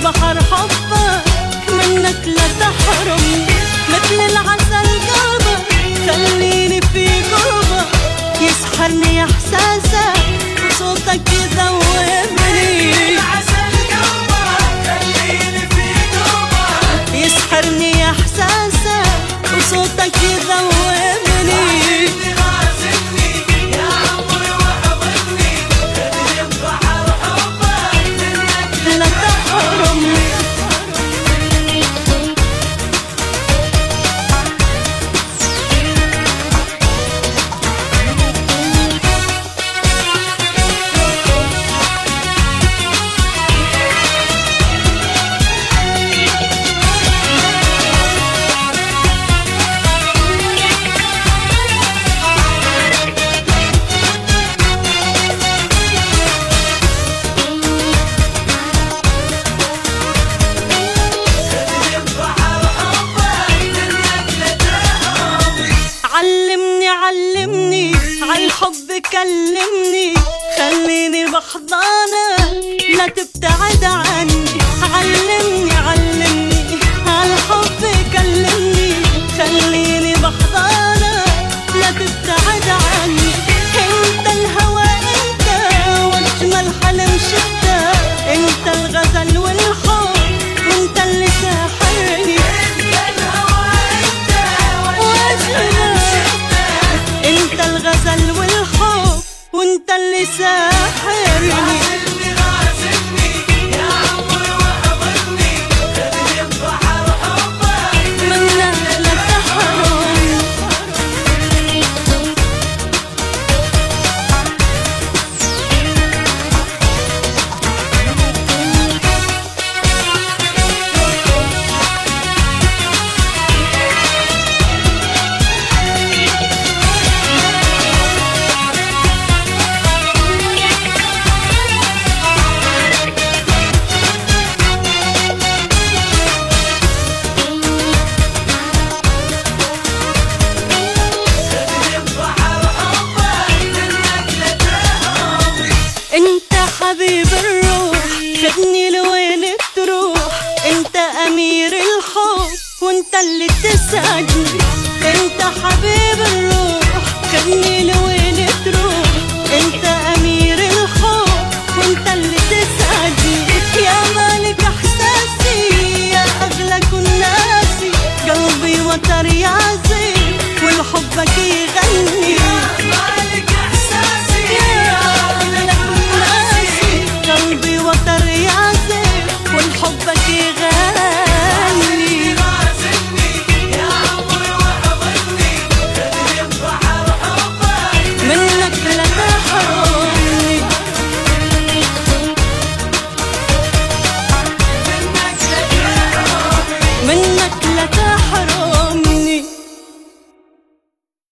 بحر حبك منك لا تحرمني، مثل العسل قلبك خليني في قربك، يسحرني احساسك وصوتك يذوبني، العسل قلبك خليني في قربك، يسحرني احساسك وصوتك يذوبني، يا عمري وحضني خليني بحر حبك منك لا تحرمني. علمني عالحب كلمني، خليني بحضانك لا تبتعد عني، علمني عالحب كلمني، خليني بحضانك لا تبتعد عني، انت الهوى انت واجمل حلم شفته، انت الغزل والحب وانت اللي ساحرني، انت الغزل والحب وانت اللي ساحرني، غازلني يا عمري وحضني خليني بحر حبك منك لا تحرمني. انت حبيب الروح خدني لوين تروح، انت امير الحب وانت اللي تسعدني، انت حبيب الروح خدني